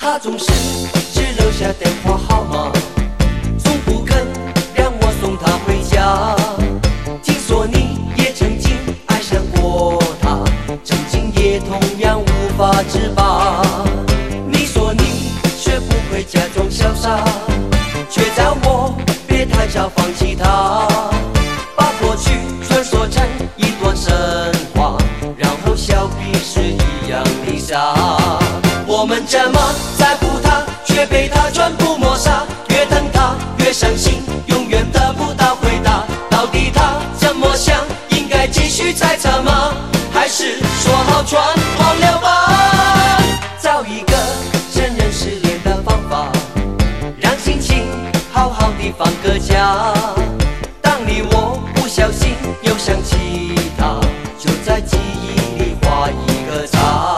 他总是只留下电话号码，从不肯让我送他回家。听说你也曾经爱上过他，曾经也同样无法自拔。你说你学不会假装潇洒，却叫我别太早放弃他，把过去传说成一段神话，然后笑彼此一样的傻。我们这么在乎他，却被他全部抹杀，越疼他越伤心，永远得不到回答。到底他怎么想？应该继续猜测吗？还是说好全忘了吧？找一个承认失恋的方法，让心情好好地放个假。当你我不小心又想起他，就在记忆里画一个叉。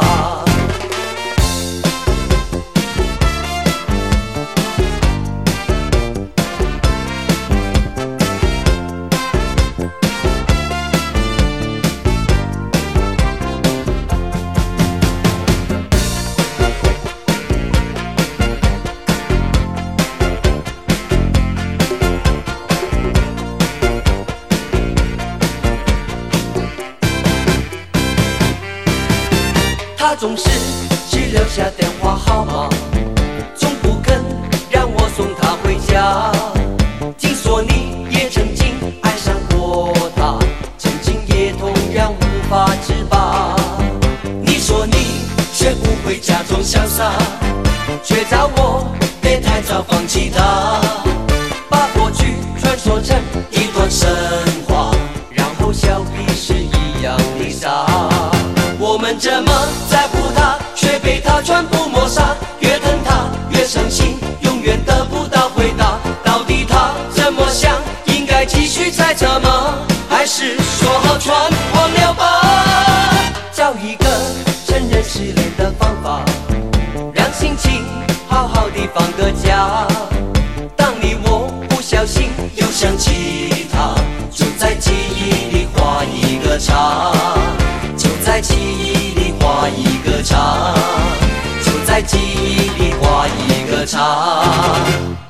他总是只留下电话号码，从不肯让我送他回家。听说你也曾经爱上过他，曾经也同样无法自拔。你说你学不会假装潇洒，却叫我别太早放弃他，把过去传说成一段神话，然后笑彼此一样的傻。我们这么在乎他，却被他全部抹杀，越疼他越伤心，永远得不到回答。到底他怎么想？应该继续猜测吗？还是说好全忘了吧？找一个承认失恋的方法，让心情好好地放个假。当你我不小心又想起他，就在记忆里画一个叉，就在记忆里画一个叉，就在记忆里画一个叉。